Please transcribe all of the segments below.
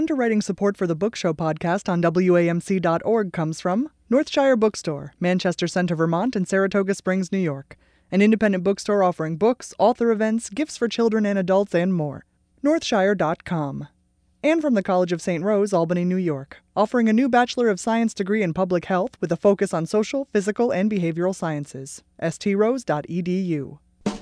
Underwriting support for the Book Show podcast on WAMC.org comes from Northshire Bookstore, Manchester Center, Vermont, and Saratoga Springs, New York. An independent bookstore offering books, author events, gifts for children and adults, and more. Northshire.com. And from the College of St. Rose, Albany, New York, offering a new Bachelor of Science degree in Public Health with a focus on social, physical, and behavioral sciences. strose.edu.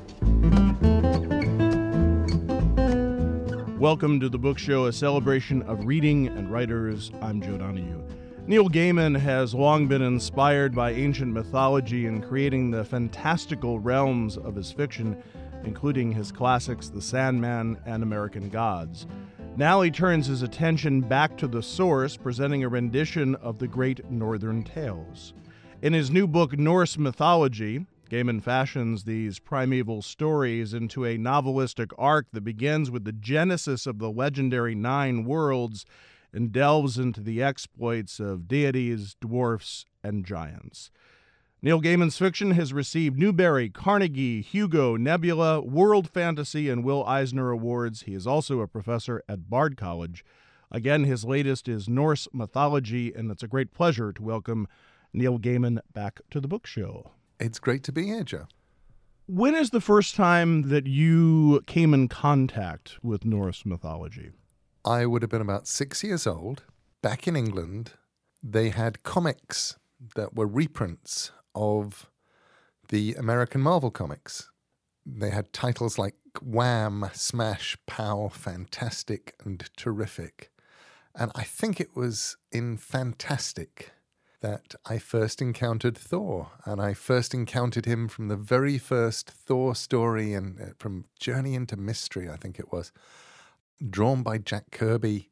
Welcome to the Book Show, a celebration of reading and writers. I'm Joe Donahue. Neil Gaiman has long been inspired by ancient mythology in creating the fantastical realms of his fiction, including his classics The Sandman and American Gods. Now he turns his attention back to the source, presenting a rendition of the great Northern tales. In his new book, Norse Mythology, Gaiman fashions these primeval stories into a novelistic arc that begins with the genesis of the legendary Nine Worlds and delves into the exploits of deities, dwarfs, and giants. Neil Gaiman's fiction has received Newbery, Carnegie, Hugo, Nebula, World Fantasy, and Will Eisner Awards. He is also a professor at Bard College. Again, his latest is Norse Mythology, and it's a great pleasure to welcome Neil Gaiman back to the Book Show. It's great to be here, Joe. When is the first time that you came in contact with Norse mythology? I would have been about 6 years old. Back in England, they had comics that were reprints of the American Marvel comics. They had titles like Wham, Smash, Pow, Fantastic, and Terrific. And I think it was in Fantastic that I first encountered Thor, and I first encountered him from the very first Thor story and from Journey into Mystery, I think it was, drawn by Jack Kirby,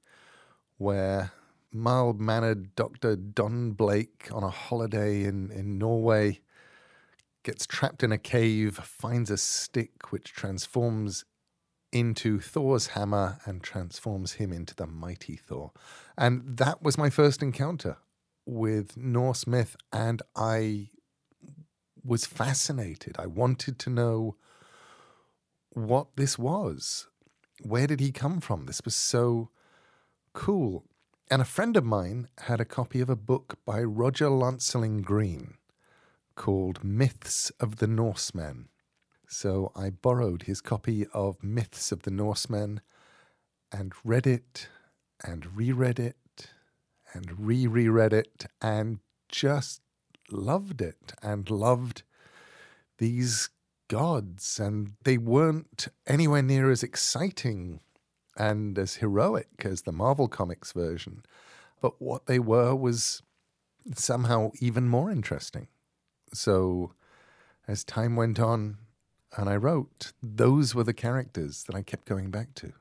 where mild-mannered Dr. Don Blake on a holiday in Norway gets trapped in a cave, finds a stick which transforms into Thor's hammer and transforms him into the mighty Thor. And that was my first encounter with Norse myth, and I was fascinated. I wanted to know what this was. Where did he come from? This was so cool. And a friend of mine had a copy of a book by Roger Lancelin Green called Myths of the Norsemen. So I borrowed his copy of Myths of the Norsemen and read it and reread it and reread it and just loved it and loved these gods. And they weren't anywhere near as exciting and as heroic as the Marvel Comics version, but what they were was somehow even more interesting. So as time went on and I wrote, those were the characters that I kept going back to.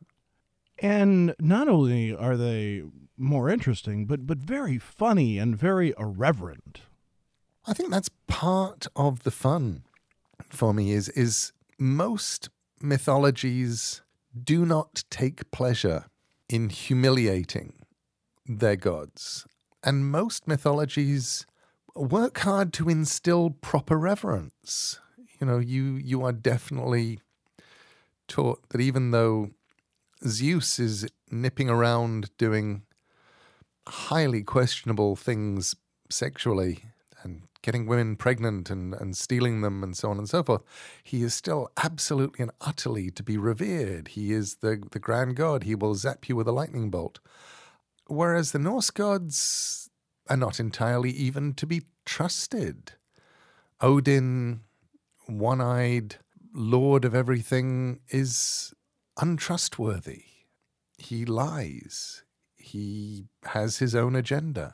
And not only are they more interesting, but very funny and very irreverent. I think that's part of the fun for me is most mythologies do not take pleasure in humiliating their gods. And most mythologies work hard to instill proper reverence. You know, you are definitely taught that even though Zeus is nipping around doing highly questionable things sexually and getting women pregnant and stealing them and so on and so forth, he is still absolutely and utterly to be revered. He is the grand god. He will zap you with a lightning bolt. Whereas the Norse gods are not entirely even to be trusted. Odin, one-eyed lord of everything, is untrustworthy. He lies. He has his own agenda.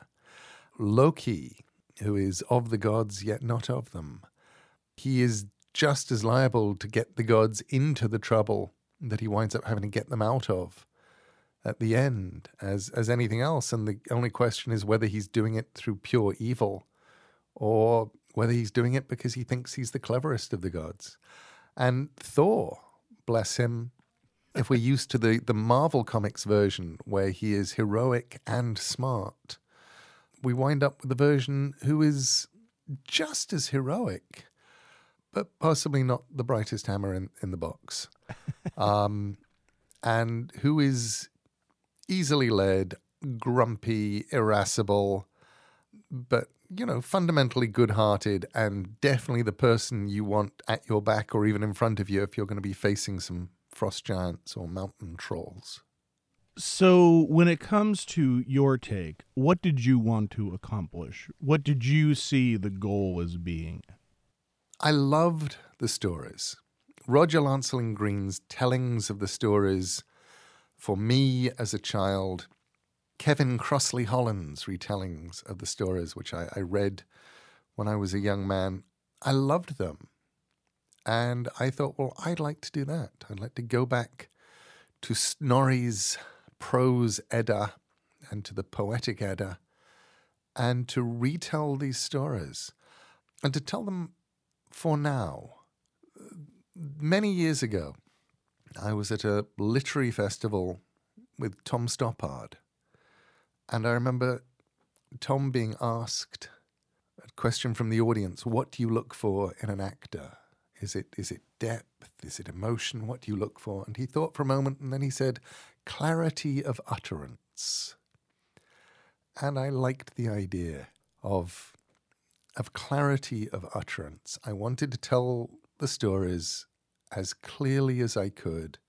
Loki, who is of the gods yet not of them, he is just as liable to get the gods into the trouble that he winds up having to get them out of at the end as anything else. And the only question is whether he's doing it through pure evil or whether he's doing it because he thinks he's the cleverest of the gods. And Thor, bless him, if we're used to the Marvel Comics version where he is heroic and smart, we wind up with a version who is just as heroic, but possibly not the brightest hammer in the box. And who is easily led, grumpy, irascible, but, fundamentally good-hearted and definitely the person you want at your back or even in front of you if you're going to be facing some frost giants or mountain trolls. So when it comes to your take, what did you want to accomplish? What did you see the goal as being? I loved the stories. Roger Lancelin Green's tellings of the stories for me as a child, Kevin Crossley Holland's retellings of the stories, which I read when I was a young man, I loved them. And I thought, well, I'd like to do that. I'd like to go back to Snorri's prose Edda and to the poetic Edda and to retell these stories and to tell them for now. Many years ago, I was at a literary festival with Tom Stoppard. And I remember Tom being asked a question from the audience, what do you look for in an actor? Is it depth? Is it emotion? What do you look for? And he thought for a moment and then he said, clarity of utterance. And I liked the idea of clarity of utterance. I wanted to tell the stories as clearly as I could,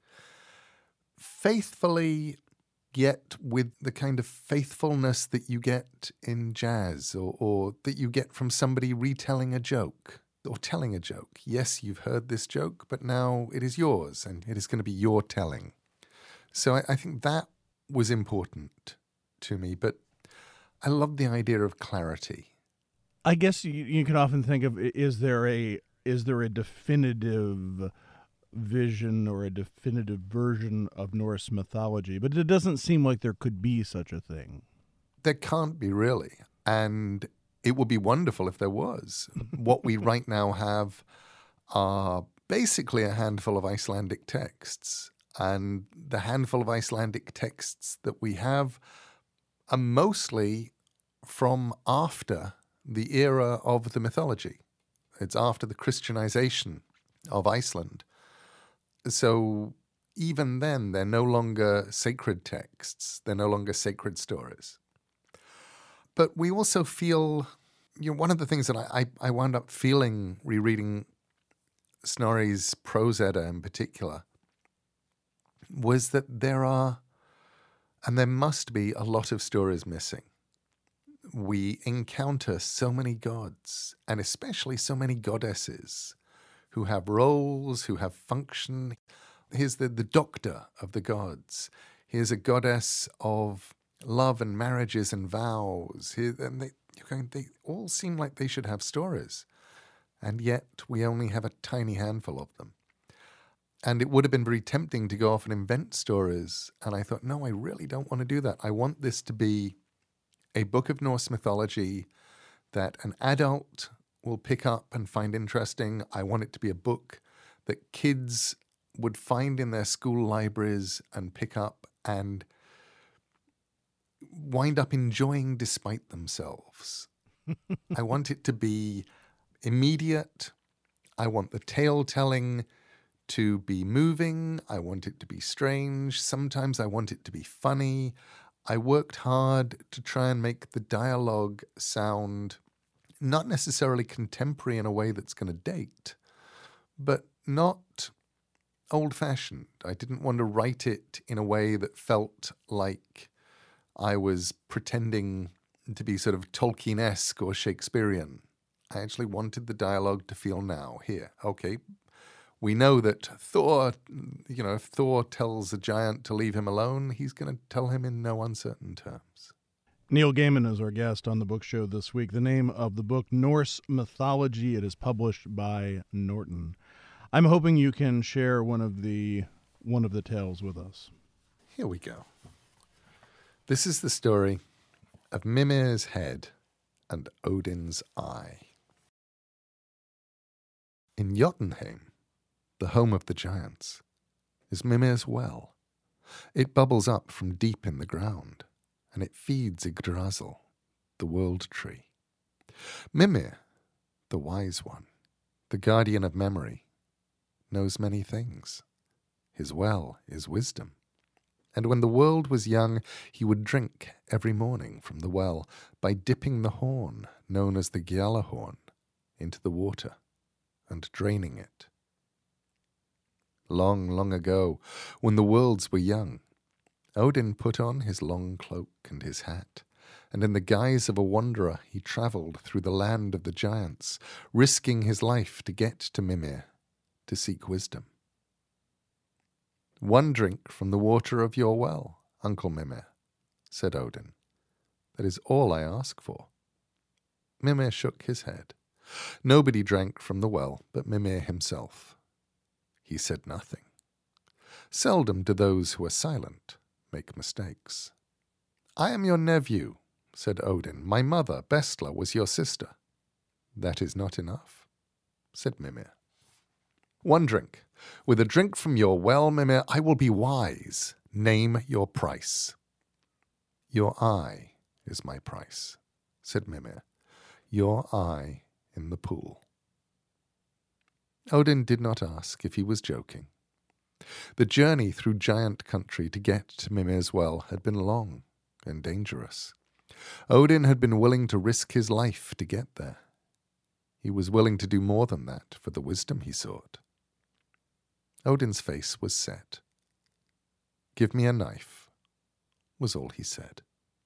faithfully, yet with the kind of faithfulness that you get in jazz or that you get from somebody retelling a joke or telling a joke. Yes, you've heard this joke, but now it is yours and it is going to be your telling. So I think that was important to me, but I love the idea of clarity. I guess you can often think of, is there a definitive vision or a definitive version of Norse mythology? But it doesn't seem like there could be such a thing. There can't be, really. And it would be wonderful if there was. What we right now have are basically a handful of Icelandic texts. And the handful of Icelandic texts that we have are mostly from after the era of the mythology. It's after the Christianization of Iceland. So even then, they're no longer sacred texts. They're no longer sacred stories. But we also feel, one of the things that I wound up feeling rereading Snorri's prose Edda in particular was that there are, and there must be, a lot of stories missing. We encounter so many gods, and especially so many goddesses, who have roles, who have function. Here's the doctor of the gods. Here's a goddess of love and marriages and vows. And they all seem like they should have stories. And yet we only have a tiny handful of them. And it would have been very tempting to go off and invent stories. And I thought, no, I really don't want to do that. I want this to be a book of Norse mythology that an adult will pick up and find interesting. I want it to be a book that kids would find in their school libraries and pick up and wind up enjoying despite themselves. I want it to be immediate. I want the tale telling to be moving. I want it to be strange. Sometimes I want it to be funny. I worked hard to try and make the dialogue sound not necessarily contemporary in a way that's going to date, but not old-fashioned. I didn't want to write it in a way that felt like I was pretending to be sort of Tolkien-esque or Shakespearean. I actually wanted the dialogue to feel now, here. Okay, we know that Thor, if Thor tells a giant to leave him alone, he's going to tell him in no uncertain terms. Neil Gaiman is our guest on the book show this week. The name of the book, Norse Mythology. It is published by Norton. I'm hoping you can share one of the tales with us. Here we go. This is the story of Mimir's head and Odin's eye. In Jotunheim, the home of the giants, is Mimir's well. It bubbles up from deep in the ground, and it feeds Yggdrasil, the world tree. Mimir, the wise one, the guardian of memory, knows many things. His well is wisdom, And when the world was young, he would drink every morning from the well by dipping the horn, known as the Gialahorn, into the water and draining it. Long, long ago, when the worlds were young, Odin put on his long cloak and his hat, and in the guise of a wanderer he travelled through the land of the giants, risking his life to get to Mimir, to seek wisdom. "One drink from the water of your well, Uncle Mimir," said Odin. "That is all I ask for." Mimir shook his head. Nobody drank from the well but Mimir himself. He said nothing. Seldom do those who are silent make mistakes. "I am your nephew," said Odin. "My mother, Bestla, was your sister." "That is not enough," said Mimir. "One drink. With a drink from your well, Mimir, I will be wise. Name your price." "Your eye is my price," said Mimir. "Your eye in the pool." Odin did not ask if he was joking. The journey through giant country to get to Mimir's well had been long and dangerous. Odin had been willing to risk his life to get there. He was willing to do more than that for the wisdom he sought. Odin's face was set. "Give me a knife," was all he said.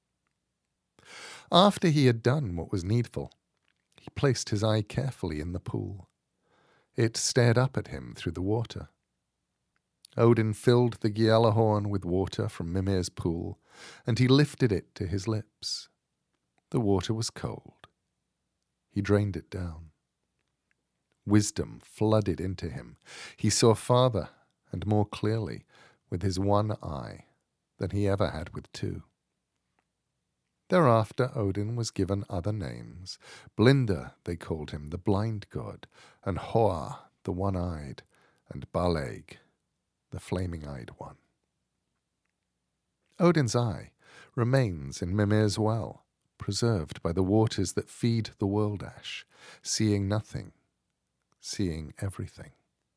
After he had done what was needful, he placed his eye carefully in the pool. It stared up at him through the water. Odin filled the Gialahorn with water from Mimir's pool, and he lifted it to his lips. The water was cold. He drained it down. Wisdom flooded into him. He saw farther and more clearly with his one eye than he ever had with two. Thereafter Odin was given other names. Blinda they called him, the blind god, and Hoa, the one-eyed, and Baleg, the flaming-eyed one. Odin's eye remains in Mimir's well, preserved by the waters that feed the world ash, seeing nothing, seeing everything.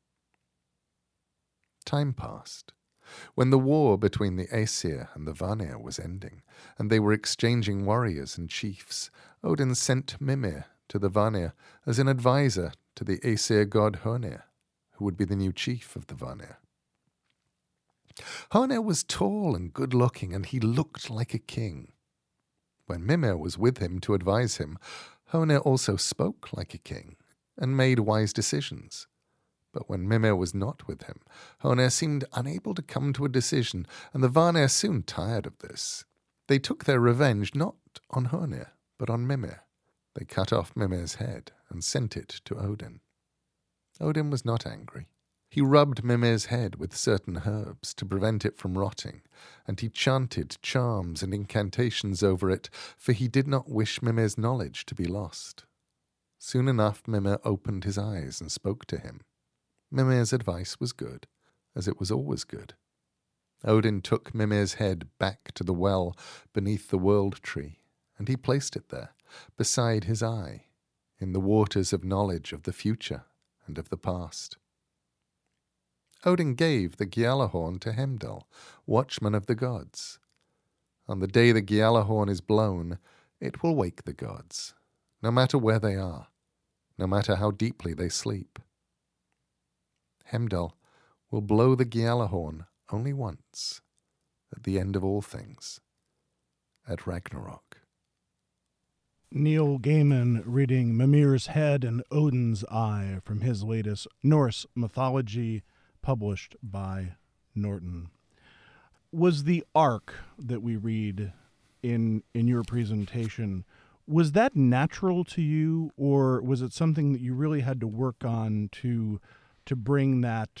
Time passed. When the war between the Aesir and the Vanir was ending, and they were exchanging warriors and chiefs, Odin sent Mimir to the Vanir as an advisor to the Aesir god Honir, who would be the new chief of the Vanir. Honir was tall and good-looking, and he looked like a king. When Mimir was with him to advise him, Honir also spoke like a king and made wise decisions. But when Mimir was not with him, Honir seemed unable to come to a decision, and the Vanir soon tired of this. They took their revenge not on Honir, but on Mimir. They cut off Mimir's head and sent it to Odin. Odin was not angry. He rubbed Mimir's head with certain herbs to prevent it from rotting, and he chanted charms and incantations over it, for he did not wish Mimir's knowledge to be lost. Soon enough Mimir opened his eyes and spoke to him. Mimir's advice was good, as it was always good. Odin took Mimir's head back to the well beneath the world tree, and he placed it there, beside his eye, in the waters of knowledge of the future and of the past. Odin gave the Gialahorn to Heimdall, watchman of the gods. On the day the Gialahorn is blown, it will wake the gods, no matter where they are, no matter how deeply they sleep. Heimdall will blow the Gialahorn only once, at the end of all things, at Ragnarok. Neil Gaiman reading Mimir's Head and Odin's Eye from his latest Norse mythology, published by Norton. Was the arc that we read in your presentation, was that natural to you, or was it something that you really had to work on to bring that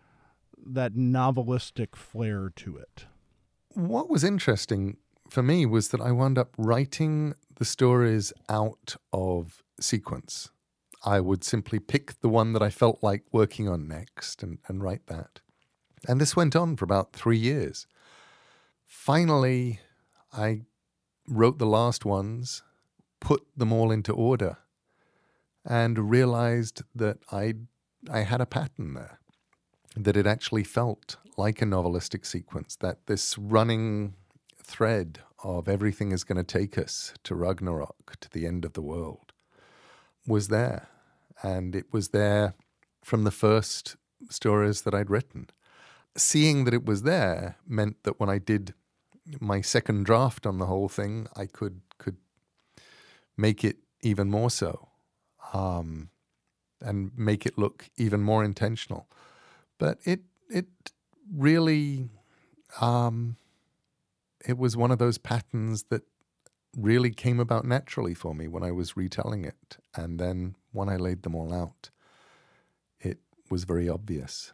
novelistic flair to it? What was interesting for me was that I wound up writing the stories out of sequence. I would simply pick the one that I felt like working on next and write that. And this went on for about 3 years. Finally, I wrote the last ones, put them all into order, and realized that I had a pattern there, that it actually felt like a novelistic sequence, that this running thread of everything is going to take us to Ragnarok, to the end of the world, was there. And it was there from the first stories that I'd written. Seeing that it was there meant that when I did my second draft on the whole thing, I could make it even more so, and make it look even more intentional. But it really, it was one of those patterns that really came about naturally for me when I was retelling it. And then when I laid them all out, it was very obvious.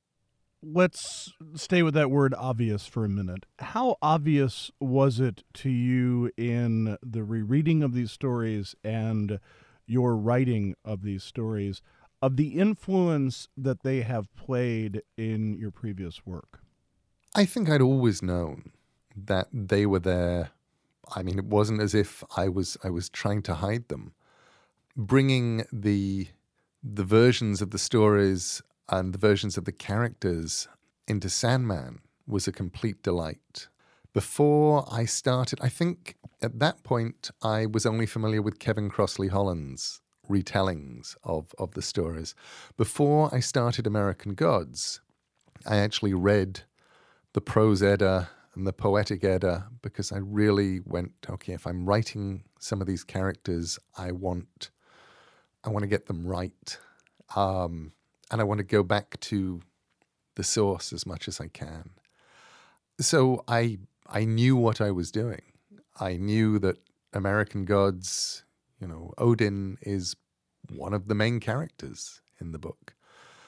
Let's stay with that word obvious for a minute. How obvious was it to you in the rereading of these stories and your writing of these stories of the influence that they have played in your previous work? I think I'd always known that they were there. I mean, it wasn't as if I was trying to hide them. Bringing the versions of the stories and the versions of the characters into Sandman was a complete delight. Before I started, I think at that point I was only familiar with Kevin Crossley Holland's retellings of the stories. Before I started American Gods, I actually read the prose Edda and the poetic Edda because I really went, okay, if I'm writing some of these characters, I want to get them right. And I want to go back to the source as much as I can. So I knew what I was doing. I knew that American Gods, Odin is one of the main characters in the book.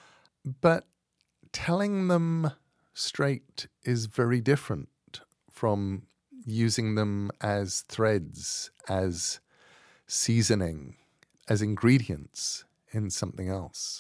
But telling them straight is very different from using them as threads, as seasoning, as ingredients in something else.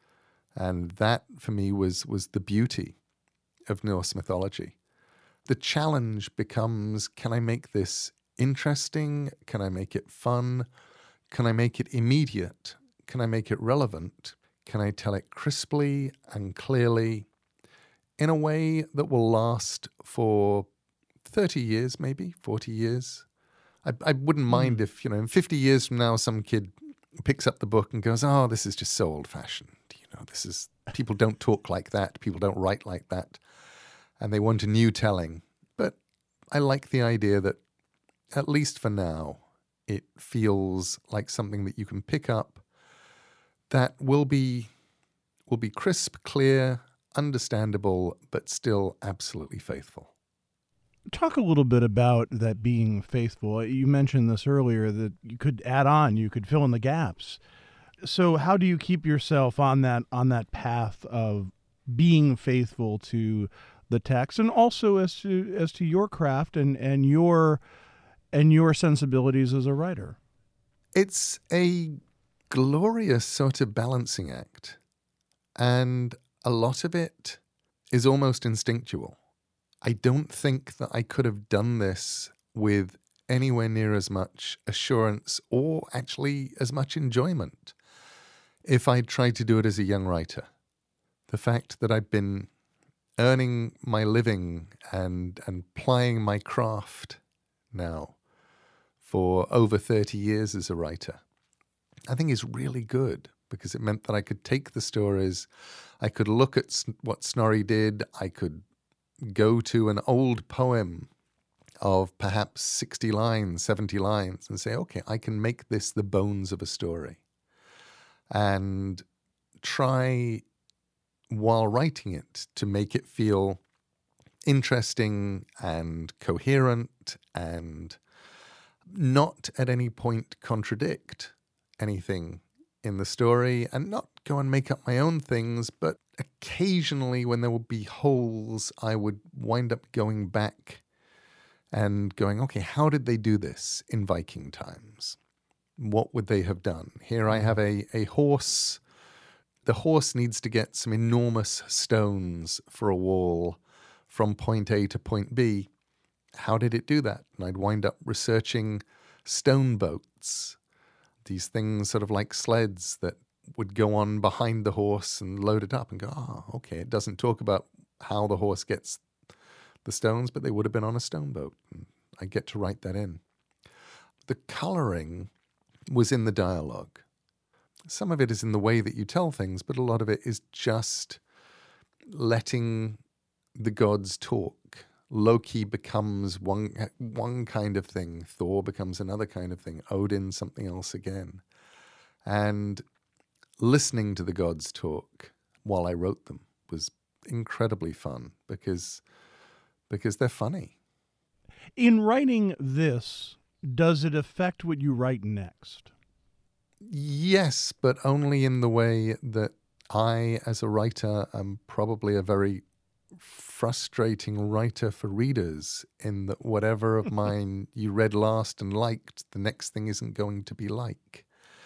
And that, for me, was the beauty of Norse mythology. The challenge becomes, can I make this interesting? Can I make it fun? Can I make it immediate? Can I make it relevant? Can I tell it crisply and clearly in a way that will last for 30 years, maybe 40 years? I wouldn't mind if, in 50 years from now, some kid picks up the book and goes, oh, this is just so old-fashioned. People don't talk like that. People don't write like that. And they want a new telling. But I like the idea that, at least for now, it feels like something that you can pick up that will be crisp, clear, understandable, but still absolutely faithful. Talk a little bit about that being faithful. You mentioned this earlier, that you could add on, you could fill in the gaps. So how do you keep yourself on that path of being faithful to the text, and also as to your craft and your sensibilities as a writer? It's a glorious sort of balancing act, and a lot of it is almost instinctual. I don't think that I could have done this with anywhere near as much assurance or actually as much enjoyment if I'd tried to do it as a young writer. The fact that I've been earning my living and plying my craft now for over 30 years as a writer, I think is really good, because it meant that I could take the stories, I could look at what Snorri did, I could go to an old poem of perhaps 60 lines, 70 lines, and say, okay, I can make this the bones of a story. And try, while writing it, to make it feel interesting and coherent and not at any point contradict anything in the story, and not go and make up my own things, but occasionally when there would be holes, I would wind up going back and going, okay, how did they do this in Viking times? What would they have done? Here I have a horse. The horse needs to get some enormous stones for a wall from point A to point B. How did it do that? And I'd wind up researching stone boats, these things sort of like sleds that would go on behind the horse and load it up, and go, oh, okay, it doesn't talk about how the horse gets the stones, but they would have been on a stone boat. And I get to write that in. The colouring was in the dialogue. Some of it is in the way that you tell things, but a lot of it is just letting the gods talk. Loki becomes one kind of thing. Thor becomes another kind of thing. Odin, something else again. And listening to the gods talk while I wrote them was incredibly fun because they're funny. In writing this, does it affect what you write next? Yes, but only in the way that I, as a writer, am probably a very frustrating writer for readers, in that whatever of mine you read last and liked, the next thing isn't going to be like.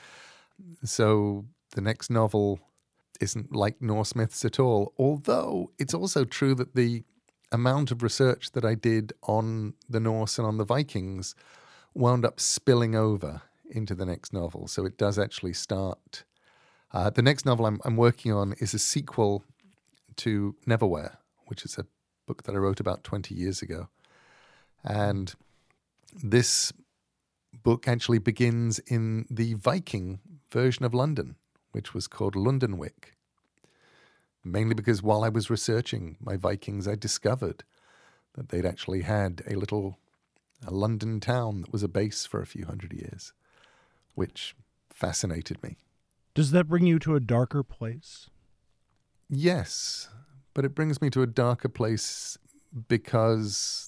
So the next novel isn't like Norse myths at all, although it's also true that the amount of research that I did on the Norse and on the Vikings wound up spilling over into the next novel. So it does actually start. The next novel I'm working on is a sequel to Neverwhere, which is a book that I wrote about 20 years ago. And this book actually begins in the Viking version of London, which was called Lundenwic. Mainly because while I was researching my Vikings, I discovered that they'd actually had a London town that was a base for a few hundred years, which fascinated me. Does that bring you to a darker place? Yes, but it brings me to a darker place because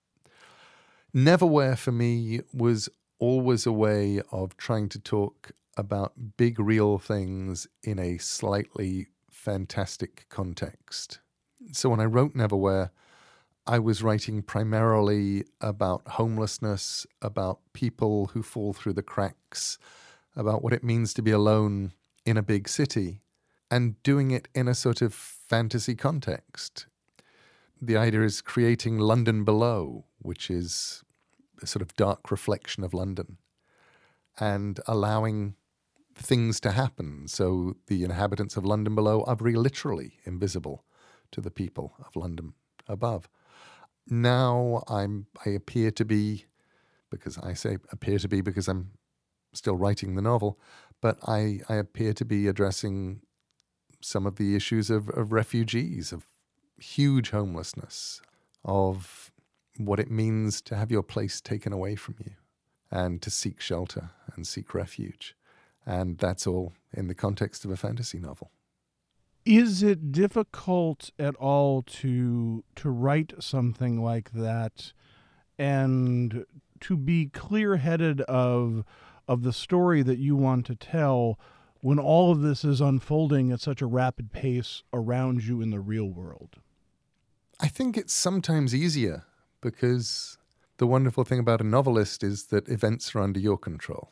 Neverwhere for me was always a way of trying to talk about big real things in a slightly fantastic context. So when I wrote Neverwhere, I was writing primarily about homelessness, about people who fall through the cracks, about what it means to be alone in a big city, and doing it in a sort of fantasy context. The idea is creating London Below, which is a sort of dark reflection of London, and allowing things to happen. So the inhabitants of London Below are very literally invisible to the people of London Above. Now I appear to be, because I say appear to be because I'm still writing the novel, but I appear to be addressing some of the issues of refugees, of huge homelessness, of what it means to have your place taken away from you and to seek shelter and seek refuge. And that's all in the context of a fantasy novel. Is it difficult at all to write something like that and to be clear-headed of the story that you want to tell when all of this is unfolding at such a rapid pace around you in the real world? I think it's sometimes easier because the wonderful thing about a novelist is that events are under your control.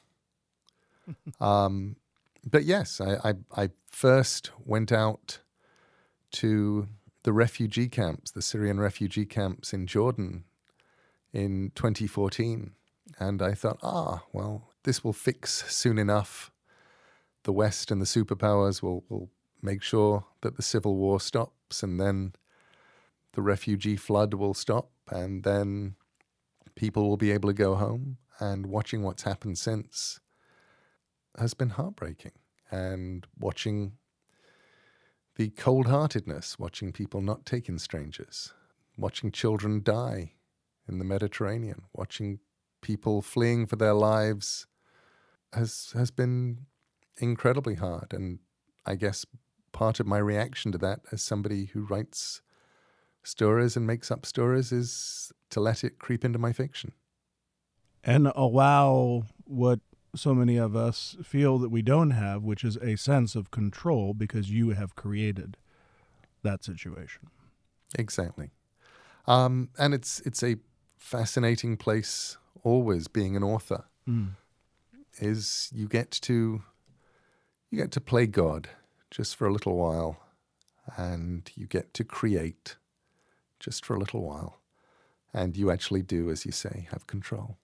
But yes, I first went out to the refugee camps, the Syrian refugee camps in Jordan in 2014. And I thought, well, this will fix soon enough. The West and the superpowers will make sure that the civil war stops, and then the refugee flood will stop, and then people will be able to go home. And watching what's happened since has been heartbreaking, and watching the cold-heartedness, watching people not take in strangers, watching children die in the Mediterranean, watching people fleeing for their lives has been incredibly hard. And I guess part of my reaction to that as somebody who writes stories and makes up stories is to let it creep into my fiction. And allow what so many of us feel that we don't have, which is a sense of control because you have created that situation. Exactly. And it's a fascinating place always being an author. Is you get to play God just for a little while, and you get to create just for a little while, and you actually do, as you say, have control.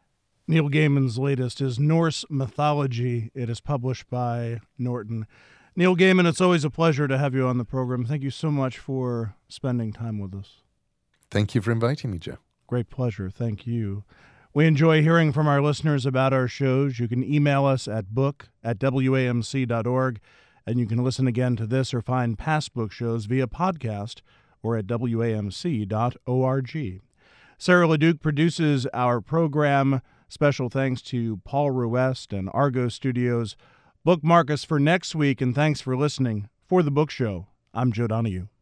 Neil Gaiman's latest is Norse Mythology. It is published by Norton. Neil Gaiman, it's always a pleasure to have you on the program. Thank you so much for spending time with us. Thank you for inviting me, Joe. Great pleasure. Thank you. We enjoy hearing from our listeners about our shows. You can email us at book@wamc.org, and you can listen again to this or find past book shows via podcast or at wamc.org. Sarah LeDuc produces our program. Special thanks to Paul Ruest and Argo Studios. Bookmark us for next week, and thanks for listening. For The Book Show, I'm Joe Donahue.